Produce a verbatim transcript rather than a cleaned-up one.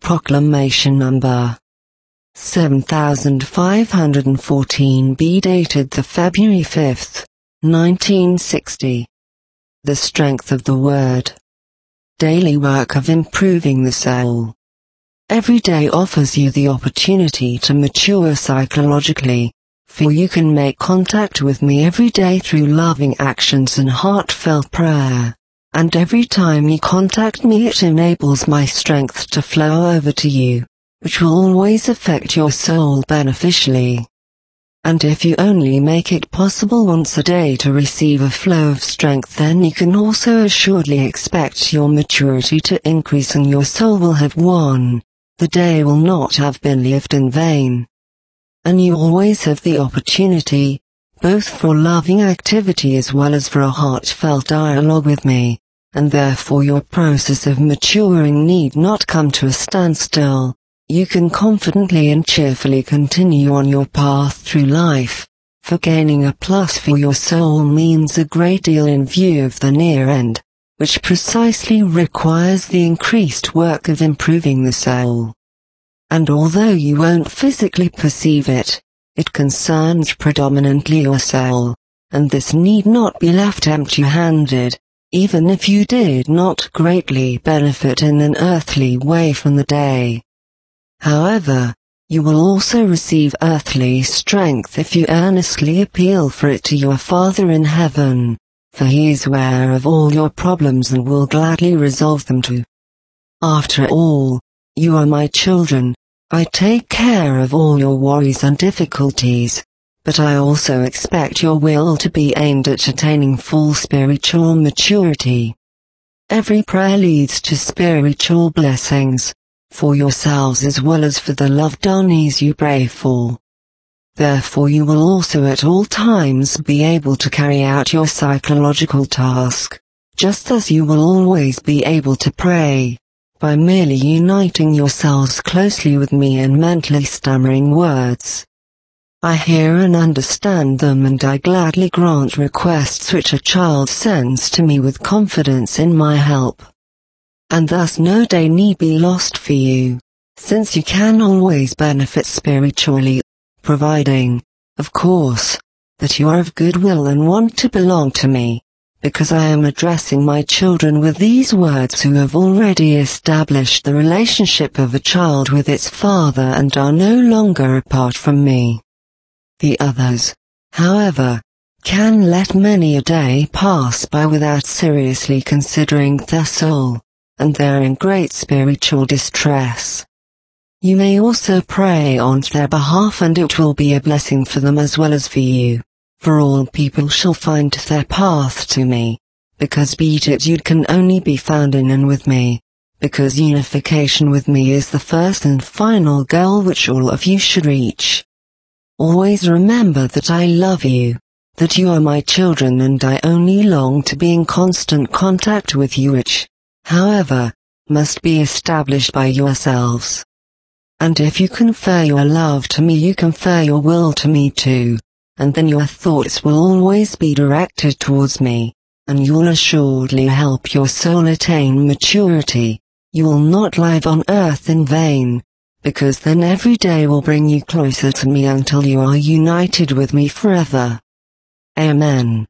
Proclamation number seven thousand five hundred fourteen B dated the February fifth, nineteen sixty. The strength of the word. Daily work of improving the soul. Every day offers you the opportunity to mature psychologically, for you can make contact with me every day through loving actions and heartfelt prayer. And every time you contact me, it enables my strength to flow over to you, which will always affect your soul beneficially. And if you only make it possible once a day to receive a flow of strength, then you can also assuredly expect your maturity to increase and your soul will have won. The day will not have been lived in vain. And you always have the opportunity, both for loving activity as well as for a heartfelt dialogue with me, and therefore your process of maturing need not come to a standstill. You can confidently and cheerfully continue on your path through life, for gaining a plus for your soul means a great deal in view of the near end, which precisely requires the increased work of improving the soul. And although you won't physically perceive it, it concerns predominantly your soul, and this need not be left empty-handed, even if you did not greatly benefit in an earthly way from the day. However, you will also receive earthly strength if you earnestly appeal for it to your Father in heaven, for He is aware of all your problems and will gladly resolve them too. After all, you are my children. I take care of all your worries and difficulties, but I also expect your will to be aimed at attaining full spiritual maturity. Every prayer leads to spiritual blessings, for yourselves as well as for the loved ones you pray for. Therefore you will also at all times be able to carry out your psychological task, just as you will always be able to pray, by merely uniting yourselves closely with me and mentally stammering words. I hear and understand them, and I gladly grant requests which a child sends to me with confidence in my help. And thus no day need be lost for you, since you can always benefit spiritually, providing, of course, that you are of good will and want to belong to me, because I am addressing my children with these words who have already established the relationship of a child with its father and are no longer apart from me. The others, however, can let many a day pass by without seriously considering their soul, and they're in great spiritual distress. You may also pray on their behalf, and it will be a blessing for them as well as for you, for all people shall find their path to me, because beatitude can only be found in and with me, because unification with me is the first and final goal which all of you should reach. Always remember that I love you, that you are my children, and I only long to be in constant contact with you, which, however, must be established by yourselves. And if you confer your love to me, you confer your will to me too, and then your thoughts will always be directed towards me, and you will assuredly help your soul attain maturity. You will not live on earth in vain, because then every day will bring you closer to me until you are united with me forever. Amen.